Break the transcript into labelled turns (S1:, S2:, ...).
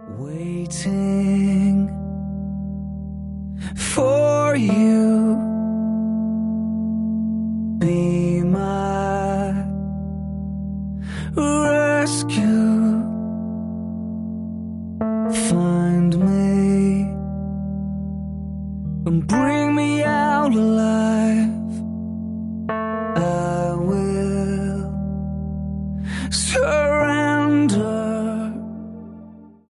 S1: waiting for you. Be my rescue. Find me and bring me out alive.